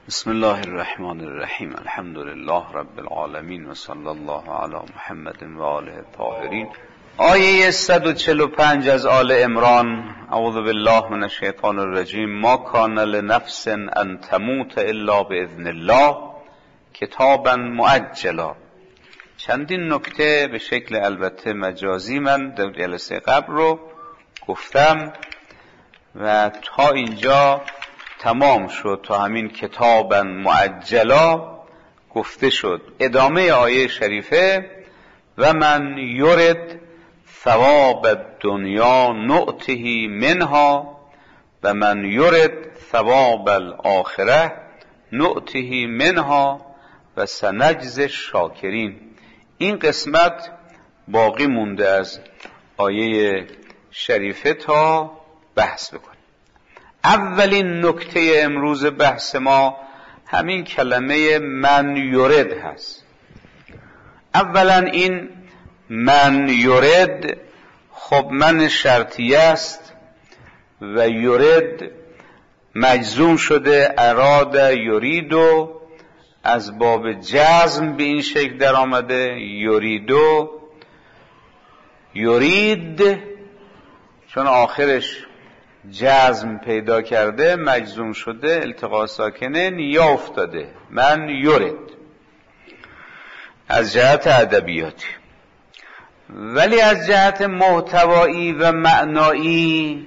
بسم الله الرحمن الرحیم. الحمد لله رب العالمین و صلی الله علی محمد و آله الطاهرین. آیه 145 از آل عمران. اعوذ بالله من الشیطان الرجیم. ما کان لنفس ان تموت الا باذن الله کتابا مؤجلا. چندین نکته به شکل البته مجازی من در جلسه قبل رو گفتم و تا اینجا تمام شد، تا همین کتابا معجلا گفته شد. ادامه آیه شریفه و من یرد ثواب الدنیا نؤته منها و من یرد ثواب الاخره نؤته منها و سنجزی الشاکرین. این قسمت باقی مونده از آیه شریفه تا بحث بکنیم. اولین نکته امروز بحث ما همین کلمه من یرد هست. اولا این من یرد، خب من شرطیه است و یرد مجزوم شده، اراد یریدو، از باب جزم به این شکل در آمده، یریدو یرید، چون آخرش جزم پیدا کرده مجزوم شده، التقاء ساکنین یا افتاده. من یرد از جهت ادبیاتی، ولی از جهت محتوایی و معنایی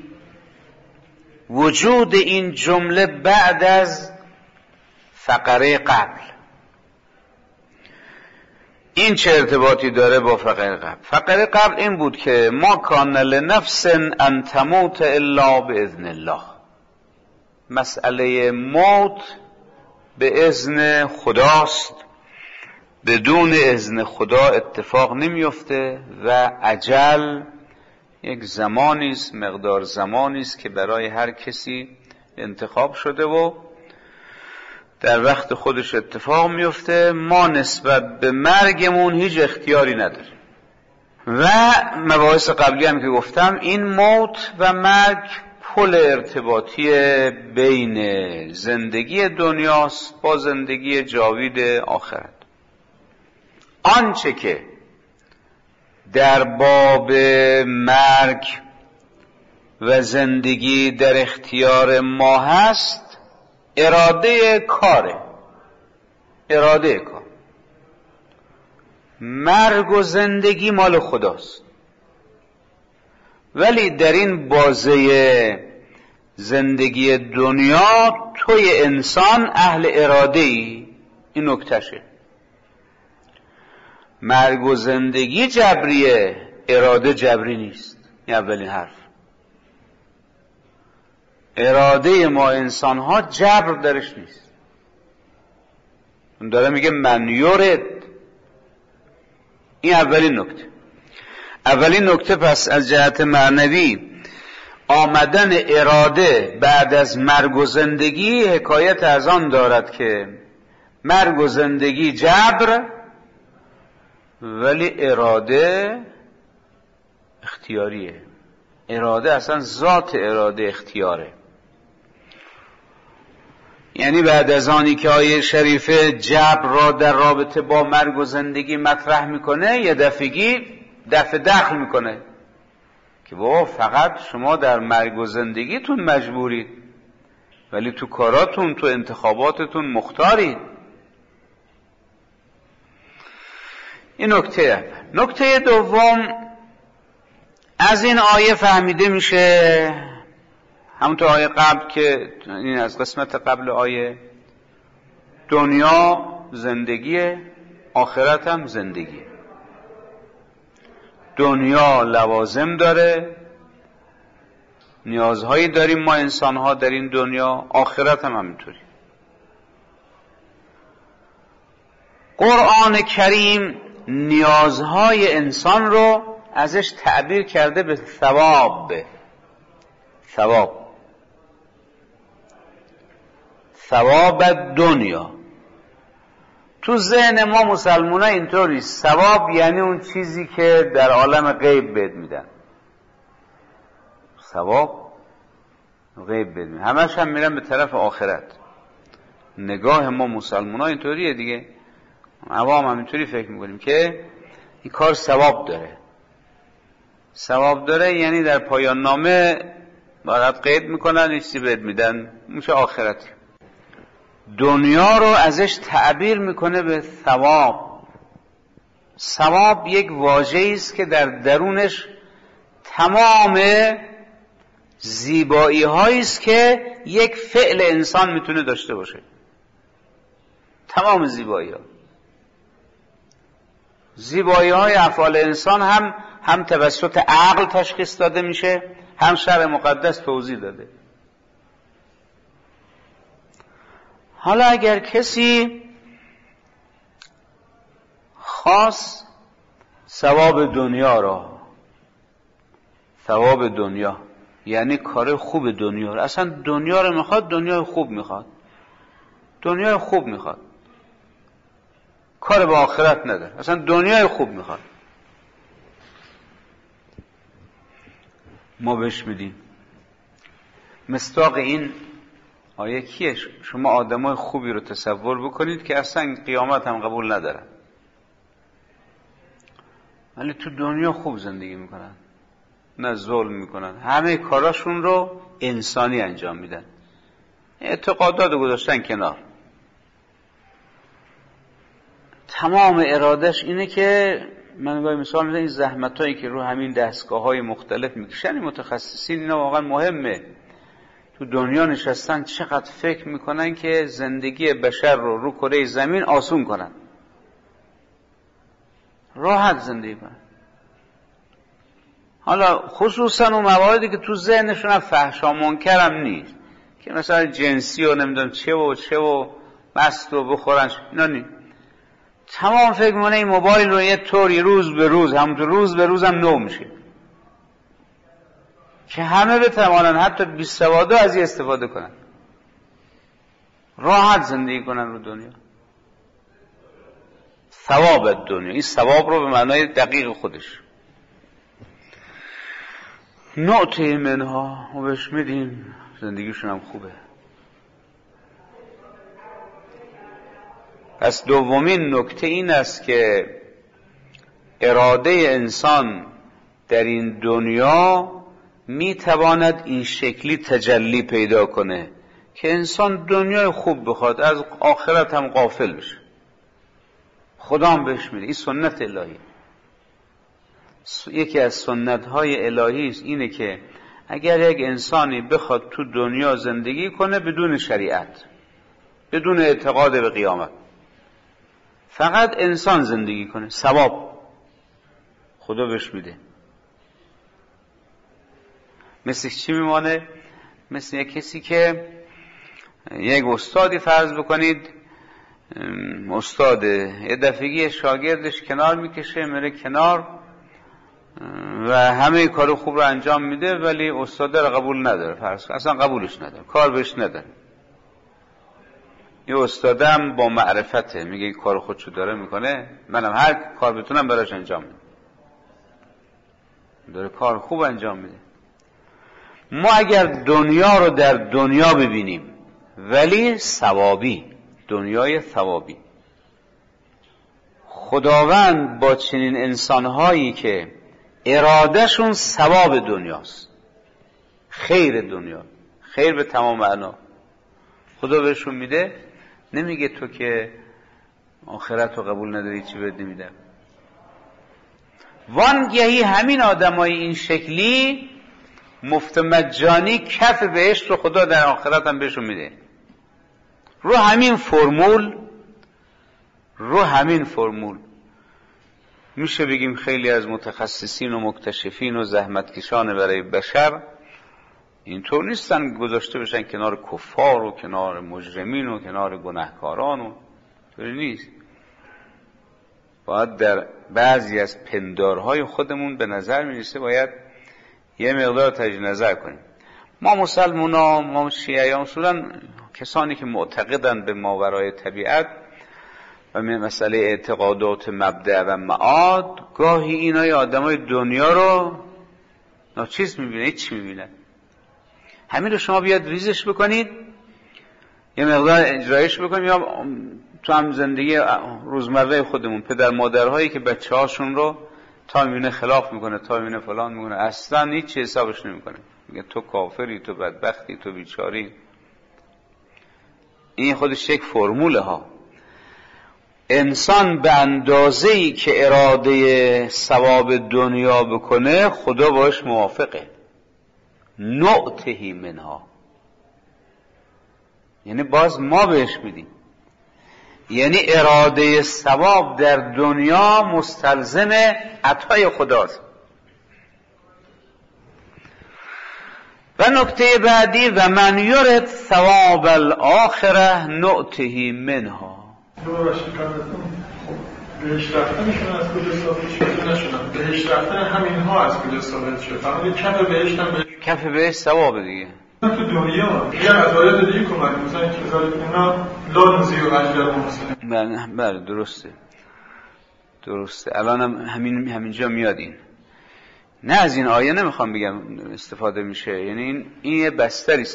وجود این جمله بعد از فقره قبل. این چه ارتباطی داره با فقره قبل؟ فقره قبل این بود که ما کان لنفس ان تموت الا باذن الله. مسئله موت به اذن خداست، بدون اذن خدا اتفاق نمیفته و اجل یک زمانی است، مقدار زمانی است که برای هر کسی انتخاب شده و در وقت خودش اتفاق میفته. ما نسبت به مرگمون هیچ اختیاری نداریم و مباحث قبلی هم که گفتم این موت و مرگ پل ارتباطی بین زندگی دنیاست با زندگی جاوید آخرت. آنچه که در باب مرگ و زندگی در اختیار ما هست اراده کاره، اراده کار. مرگ و زندگی مال خداست، ولی در این بازه زندگی دنیا توی انسان اهل اراده ای. این نکتشه. مرگ و زندگی جبریه، اراده جبری نیست. این اولین حرف. اراده ما انسان ها جبر درش نیست. اون داره میگه من یرد. این اولین نکته. اولین نکته پس از جهت معنوی آمدن اراده بعد از مرگ و زندگی حکایت از آن دارد که مرگ و زندگی جبر، ولی اراده اختیاریه. اراده اصلا ذات اراده اختیاره. یعنی بعد از آنی که آیه شریفه جبر را در رابطه با مرگ و زندگی مطرح میکنه، یه دفعه دخل میکنه که بابا فقط شما در مرگ و زندگیتون مجبورید، ولی تو کاراتون، تو انتخاباتتون مختارید. این نکته اول. نکته دوم، از این آیه فهمیده میشه، همونطور آیه قبل که این از قسمت قبل آیه، دنیا زندگیه، آخرت هم زندگیه. دنیا لوازم داره، نیازهایی داریم ما انسانها در این دنیا، آخرت هم همینطوری. قرآن کریم نیازهای انسان رو ازش تعبیر کرده به ثواب. ثواب دنیا. تو ذهن ما مسلمان‌ها اینطوری، ثواب یعنی اون چیزی که در عالم غیب بهت میدن. ثواب غیب بهت میدن، همش هم میرن به طرف آخرت. نگاه ما مسلمان ها اینطوریه دیگه، عوام هم اینطوری فکر میکنیم که این کار ثواب داره. ثواب داره یعنی در پایان نامه برات قید میکنن، یه چیزی بهت میدن، میشه آخرت. دنیا رو ازش تعبیر میکنه به ثواب. ثواب یک واژه‌ای است که در درونش تمام زیبایی هایی است که یک فعل انسان میتونه داشته باشه. تمام زیبایی ها، زیبایی های افعال انسان هم توسط عقل تشخیص داده میشه، هم شرع مقدس توضیح داده. حالا اگر کسی خواست ثواب دنیا را، ثواب دنیا یعنی کار خوب دنیا را، اصلا دنیا رو میخواد، دنیای خوب میخواد، دنیای خوب میخواد، کار به آخرت نداره، اصلا دنیای خوب میخواد، ما بهش میدیم. مصداق این آیه کیه؟ شما آدمای خوبی رو تصور بکنید که اصلا قیامت هم قبول ندارن، ولی تو دنیا خوب زندگی میکنن، نه ظلم میکنن، همه کاراشون رو انسانی انجام میدن، اعتقادات گذاشتن کنار، تمام ارادش اینه که من گاهی مثال میزنم این زحمتایی که رو همین دستگاه‌های مختلف میکشن این متخصصین، اینا واقعا مهمه. تو دنیا نشستن چقدر فکر میکنن که زندگی بشر رو کره زمین آسون کنن، راحت زندگی کنن. حالا خصوصا اون مواردی که تو ذهنشون فحشا منکر هم نیست، که مثلا جنسی و نمیدونم چه و مست و بخورن، اینا نیست. تمام فکر میکنه این موبایل رو یه طوری روز به روز، همونطور روز به روز هم نو میشه که همه بتوانن حتی بی‌سوادا از این استفاده کنن، راحت زندگی کنن رو دنیا. ثواب دنیا، این ثواب رو به معنای دقیق خودش، نعطی منها، و بهش میدیم، زندگیشون هم خوبه. پس دومین نکته این است که اراده انسان در این دنیا میتواند این شکلی تجلی پیدا کنه که انسان دنیای خوب بخواد، از آخرت هم غافل بشه. خدا هم بهش میده، این سنت الهی. یکی از سنت های الهی است اینه که اگر یک انسانی بخواد تو دنیا زندگی کنه بدون شریعت، بدون اعتقاد به قیامت، فقط انسان زندگی کنه، ثواب خدا بهش میده. مثل چی میمانه؟ مثل یک کسی که یک استادی فرض بکنید، استاد یه دفعگی شاگردش کنار میکشه، میره کنار و همه کارو خوب رو انجام میده، ولی استاد رو قبول نداره، فرض کن اصلا قبولش نداره، کار بهش نداره. یه استادم با معرفته، میگه این کار خودشو داره میکنه، منم هر کار بتونم براش انجام میدم، داره کار خوب انجام میده. ما اگر دنیا رو در دنیا ببینیم ولی ثوابی، دنیای ثوابی، خداوند با چنین انسانهایی که ارادهشون ثواب دنیاست، خیر دنیا، خیر به تمام معنا، خدا بهشون میده. نمیگه تو که آخرت رو قبول نداری چی بهت نمیدم. وانگهی همین آدمای این شکلی مفت مجانی کف بهشت رو خدا در آخرت هم بهشون میده. رو همین فرمول میشه بگیم خیلی از متخصصین و مکتشفین و زحمتکشان برای بشر اینطور نیستن گذاشته بشن کنار کفار و کنار مجرمین و کنار گناهکاران و طوری نیست. باید در بعضی از پندارهای خودمون به نظر میرسه باید یه مقدار تجدید نظر کنیم. ما مسلمانان، ما شیعیان، اصولا کسانی که معتقدن به ماورای طبیعت و مسئله اعتقادات مبدأ و معاد، گاهی اینای آدمای دنیا رو ناچیز میبینه، هیچ میبینه. همین رو شما بیاد ریزش بکنید، یه مقدار اجرایش بکنیم، یا تو هم زندگی روزمره خودمون پدر مادرهایی که بچه هاشون رو تا میبینه خلاف میکنه، تا میبینه فلان میکنه، اصلا هیچ چی حسابش نمیکنه، میگه تو کافری، تو بدبختی، تو بیچاری. این خودش یک فرموله ها. انسان به اندازه‌ای که اراده ثواب دنیا بکنه خدا باش موافقه. نؤتهی منها، یعنی باز ما بهش میدیم. یعنی اراده ثواب در دنیا مستلزم عطای خداست. و نکته بعدی و من یرد ثواب الاخره نؤتهی منها. بهش رفتنشون از کجا ثابت شده نشونم، بهش رفتن همین ها از کجا ثابت شده، فقط یه کف بهشت هم بهش، کف بهشت ثواب دیگه تو دنیا یه از آیات دیگه کمک مثلا که ذالک اینا لا نضیع اجر المحسنین. بله درسته. الان همینجا میاد این. نه از این آیه نمیخوام بگم استفاده میشه، یعنی این یه بستریست،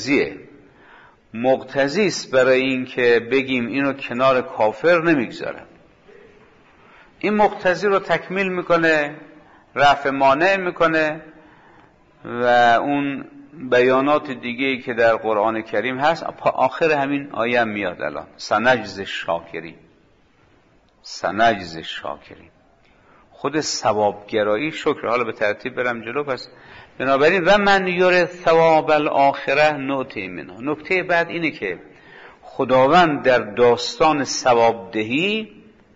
مقتضی است برای این که بگیم اینو کنار کافر نمیگذاره. این مقتضی رو تکمیل میکنه، رفع مانع میکنه، و اون بیانات دیگه‌ای که در قرآن کریم هست آخر همین آیه هم میاد. الان سنجزی الشاکرین، خود ثوابگرایی شکر. حالا به ترتیب برم جلو. پس بنابراین و من یرد ثواب الاخره نؤتهی منها. نکته بعد اینه که خداوند در داستان ثوابدهی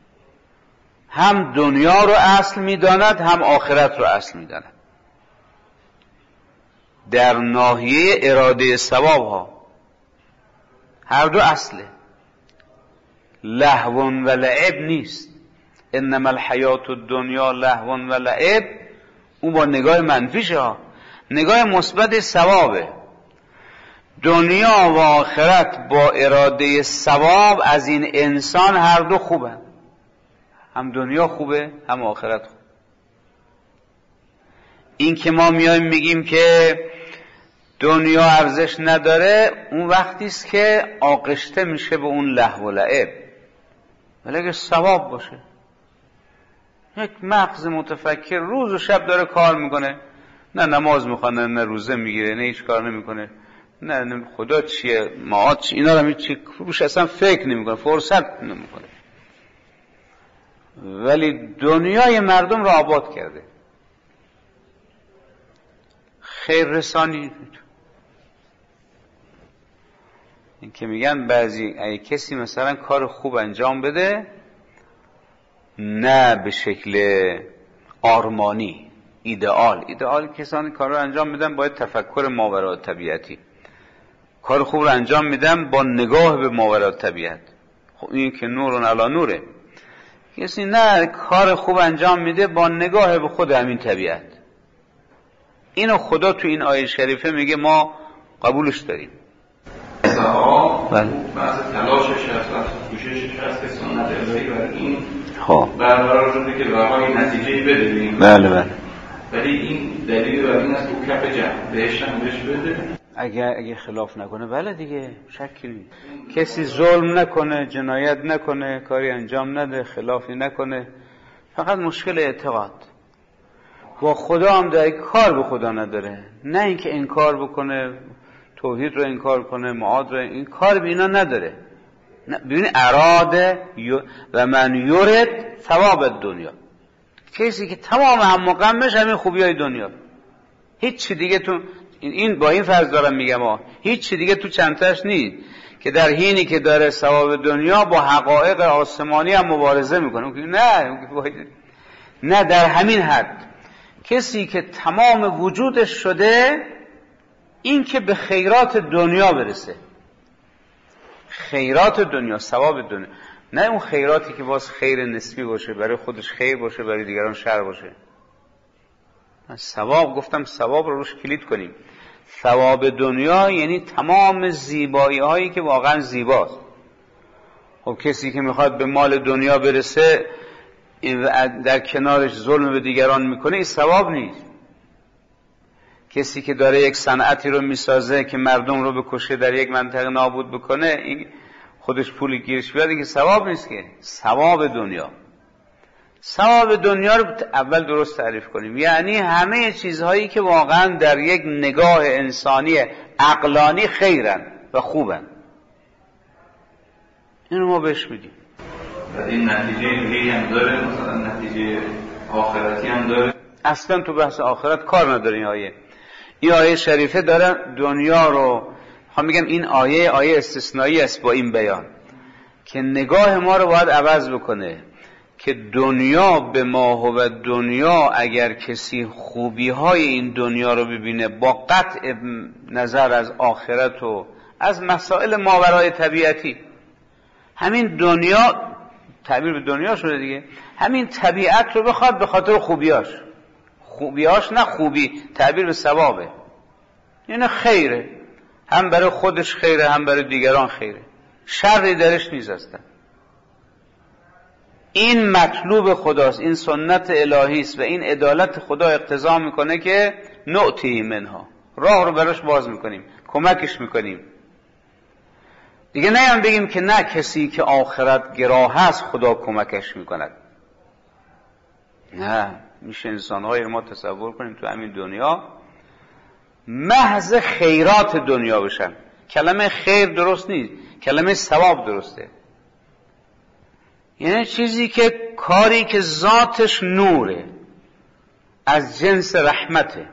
هم دنیا رو اصل میداند، هم آخرت رو اصل میداند. در ناحیه اراده ثواب ها هر دو اصله. لهو و لعب نیست. انما الحیات الدنیا لهو و لعب، اون با نگاه منفیشه ها. نگاه مثبت ثوابه. دنیا و آخرت با اراده ثواب از این انسان هر دو خوبه، هم دنیا خوبه هم آخرت خوبه. این که ما میایم میگیم که دنیا ارزش نداره، اون وقتی است که آغشته میشه به اون لهو و لعب. ولی اگه ثواب باشه، یک مغز متفکر روز و شب داره کار میکنه، نه نماز میخونه، نه روزه میگیره، نه هیچ کار نمیکنه، نه خدا چیه، معاد چیه، اینا رو هیچ روش اصلا فکر نمیکنه، فرصت نمیکنه، ولی دنیای مردم را آباد کرده. خیر رسانی. این که میگن بعضی اگه کسی مثلا کار خوب انجام بده، نه به شکل آرمانی، ایدئال کسانی کار رو انجام میدن باید تفکر ماوراء طبیعتی، کار خوب رو انجام میدن با نگاه به ماوراء طبیعت. خب این که نورون علی نوره. کسی نه کار خوب انجام میده با نگاه به خود همین طبیعت. اینو خدا تو این آیه شریفه میگه ما قبولش داریم. بله. بعض تلاشش هست، کوششش هست که سنت الهی برای این برقرار شده که برای نتیجه‌ای بده. بله. ولی این دلیل بر این است که کف جمع بهش هم بهش بده. اگه خلاف نکنه بله دیگه، شکی نیست. کسی ظلم نکنه، جنایت نکنه، کاری انجام نده، خلافی نکنه، فقط مشکل اعتقاد با خدا هم داره، کار به خدا نداره. نه اینکه انکار بکنه، توحید رو انکار کنه، معاد رو، این کار به اینا نداره. ببین اراده و من یرد ثواب دنیا، کسی که تمام هم غمش همین خوبی های دنیا، هیچ چی دیگه تو این با این فرض دارم میگم هیچ چی دیگه تو چنتش نیست، که در حینی که داره ثواب دنیا با حقایق آسمانی هم مبارزه میکنه. نه در همین حد کسی که تمام وجودش شده این که به خیرات دنیا برسه، خیرات دنیا، ثواب دنیا، نه اون خیراتی که باز خیر نسبی باشه، برای خودش خیر باشه، برای دیگران شر باشه. ثواب گفتم ثواب رو روش کلید کنیم. ثواب دنیا یعنی تمام زیبایی هایی که واقعا زیباست. خب کسی که میخواد به مال دنیا برسه در کنارش ظلم به دیگران میکنه، این ثواب نیست. کسی که داره یک صنعتی رو میسازه که مردم رو بکشه در یک منطقه نابود بکنه، این خودش پول گیرش بیاد که ثواب نیست. که ثواب دنیا رو اول درست تعریف کنیم. یعنی همه چیزهایی که واقعا در یک نگاه انسانی عقلانی خیرن و خوبن، اینو ما بهش میدیم. و این نتیجه دیگه‌ای هم داره، مثلا نتیجه آخرتی هم داره. اصلا تو بحث آخرت کار نداره. این آیه شریفه داره دنیا رو، میگم این آیه استثنایی است با این بیان که نگاه ما رو باید عوض بکنه که دنیا به ما و دنیا، اگر کسی خوبی های این دنیا رو ببینه با قطع نظر از آخرت و از مسائل ماورای طبیعتی، همین دنیا تعبیر به دنیا شده دیگه، همین طبیعت رو بخواد به خاطر خوبیاش نه خوبی، تعبیر به ثوابه، یعنی خیره، هم برای خودش خیره هم برای دیگران خیره، شری درش نیست هستن. این مطلوب خداست، این سنت الهی است و این عدالت خدا اقتضا میکنه که نعطی منها، راه رو براش باز میکنیم، کمکش میکنیم. دیگه نه بگیم که نه کسی که آخرت گرا هست خدا کمکش میکند. نه، میشه انسان‌های ما تصور کنیم تو همین دنیا محض خیرات دنیا بشن. کلمه خیر درست نیست، کلمه ثواب درسته. یعنی چیزی که کاری که ذاتش نوره، از جنس رحمته،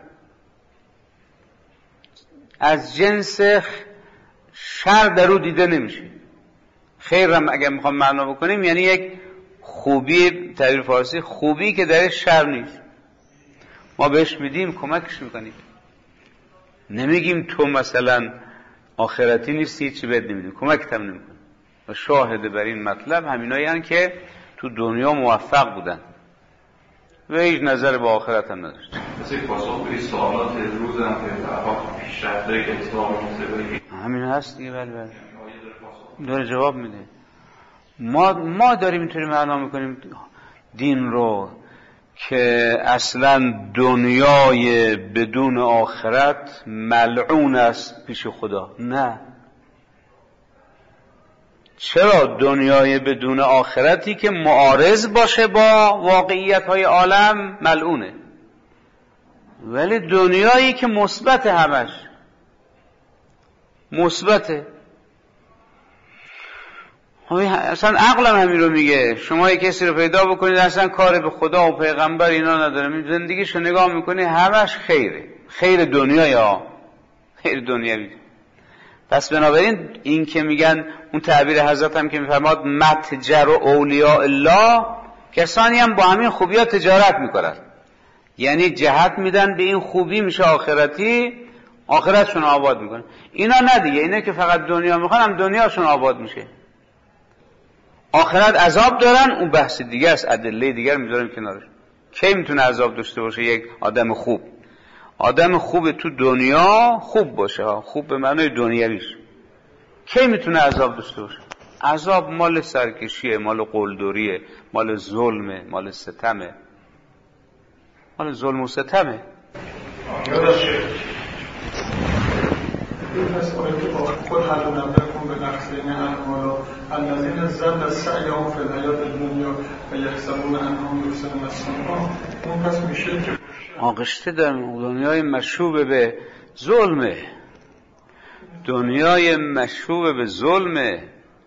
از جنس شر در او دیده نمیشه. خیر هم اگر میخوام معنا بکنیم یعنی یک خوبی، تعبیر فارسی خوبی که درش شر نیست، ما بهش میدیم، کمکش میکنیم. نمیگیم تو مثلا آخرتی نیستی چی بهت نمیدیم، کمکت هم نمیکنیم. و شاهد بر این مطلب همینایی هستند که تو دنیا موفق بودن و هیچ نظر به آخرت هم نداشت. مثل پاسخ به سوالات روز هم که برای پیشرفت‌های اسلام موسیقی همین هست دیگه. بله داره جواب میده. ما داریم اینطوری معنا میکنیم دین رو که اصلا دنیای بدون آخرت ملعون است پیش خدا. نه، چرا؟ دنیای بدون آخرتی که معارض باشه با واقعیت های عالم ملعونه، ولی دنیایی که مثبت، همش مثبته. اصلا عقلم همین رو میگه. شما یک کسی رو پیدا بکنید اصلا کار به خدا و پیغمبر اینا نداره، زندگیشو نگاه میکنی همش خیره، خیر دنیا، خیر دنیوی. پس بنابراین این که میگن اون تعبیر حضرت هم که میفرماد متجر و اولیاء الله، کسانی هم با همین خوبی ها تجارت میکنن، یعنی جهت میدن به این خوبی، میشه آخرتی، آخرتشون آباد میکنن. اینا نه دیگه، اینا که فقط دنیا میخوان هم دنیاشون آباد میشه. آخرت عذاب دارن، اون بحث دیگه است، ادله دیگر میذاریم کنارش. کی میتونه عذاب داشته باشه یک آدم خوب؟ آدم خوب تو دنیا خوب باشه، خوب به معنای دنیویش. کی میتونه عذاب داشته باشه؟ عذاب مال سرکشیه، مال قلدریه، مال ظلمه، مال ستمه، مال ظلم و ستمه. این پس آیه که با خود حل نبکن به نقصین اعمالا الذین ضل سعیهم فی الحیاة الدنیا و یحسبون انهم یحسنون صنعا، اون پس میشه که آغشته در دنیای مشوب به ظلمه، دنیای مشوب به ظلمه.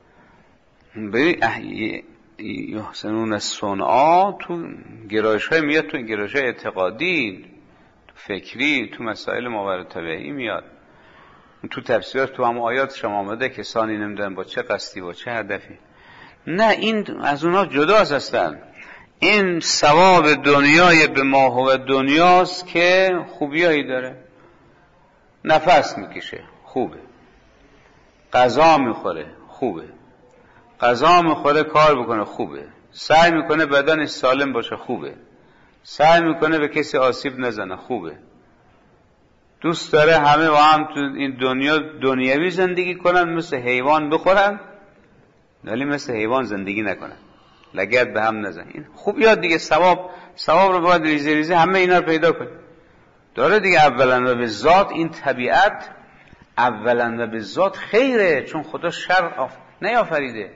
یحسنون صنعا تو گرایش های میاد، تو گرایش های اعتقادی، تو فکری، تو مسائل ماورای طبیعی میاد، تو تفسیرات تو هم آیات شما آمده کسانی نمیدونن با چه قصدی با چه هدفی. نه، این از اونا جداست هستن. این ثواب دنیای به ما و دنیاست که خوبیایی داره، نفس میکشه خوبه، غذا میخوره خوبه، غذا میخوره کار بکنه خوبه، سعی میکنه بدنش سالم باشه خوبه، سعی میکنه به کسی آسیب نزنه خوبه، دوست داره همه با هم تو این دنیا دنیوی زندگی کنن، مثل حیوان بخورن ولی مثل حیوان زندگی نکنن، لگد به هم نزن. این خوب یاد دیگه. ثواب رو باید ریزه ریزه همه اینا رو پیدا کنیم. داره دیگه. اولا و به ذات این طبیعت اولا و به ذات خیره، چون خدا شر نیافریده.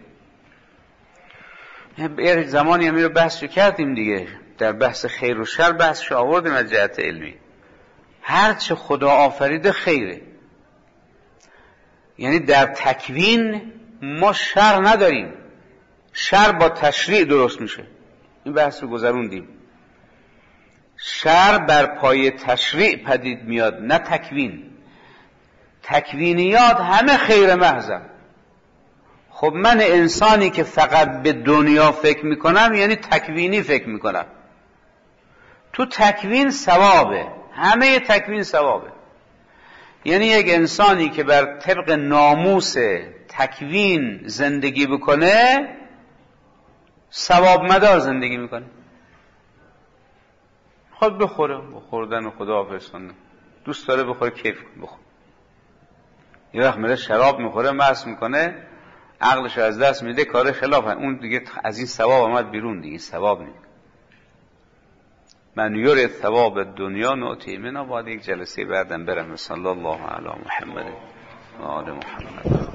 یه زمانی هم رو بحث کردیم دیگه، در بحث خیر و شر بحثش آوردیم از جهت علمی. هرچه خدا آفریده خیره، یعنی در تکوین ما شر نداریم، شر با تشریع درست میشه. این بحث رو گذروندیم. شر بر پای تشریع پدید میاد، نه تکوین. تکوینیات همه خیر محضم. خب من انسانی که فقط به دنیا فکر میکنم یعنی تکوینی فکر میکنم. تو تکوین ثوابه، همه تکوین ثوابه. یعنی یک انسانی که بر طبق ناموس تکوین زندگی بکنه ثواب مدار زندگی میکنه. خود بخوره، بخوردن و خدا حافظ کنه، دوست داره بخوره کیف بخوره. یه وقت میره شراب میخوره، مست میکنه، عقلش از دست میده، کار خلاف، اون دیگه از این ثواب آمد بیرون، دیگه ثواب نیست. من یورد ثواب دنیا نوتی منها. بعد یک جلسه بعدم برم. صلی الله علی محمد و آل محمد.